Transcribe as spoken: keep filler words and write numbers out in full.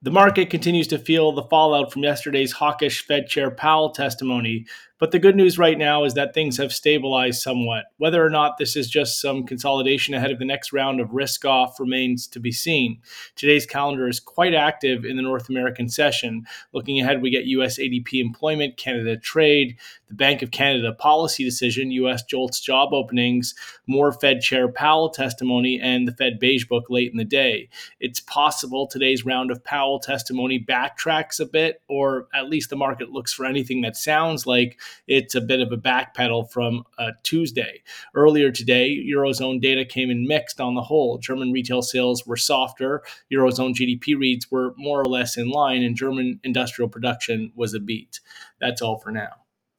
The market continues to feel the fallout from yesterday's hawkish Fed Chair Powell testimony, but the good news right now is that things have stabilized somewhat. Whether or not this is just some consolidation ahead of the next round of risk off remains to be seen. Today's calendar is quite active in the North American session. Looking ahead, we get U S A D P employment, Canada trade, the Bank of Canada policy decision, U S JOLTS job openings, more Fed Chair Powell testimony, and the Fed Beige Book late in the day. It's possible today's round of Powell testimony backtracks a bit, or at least the market looks for anything that sounds like it's a bit of a backpedal from uh, Tuesday. Earlier today, Eurozone data came in mixed on the whole. German retail sales were softer, Eurozone G D P reads were more or less in line, and German industrial production was a beat. That's all for now.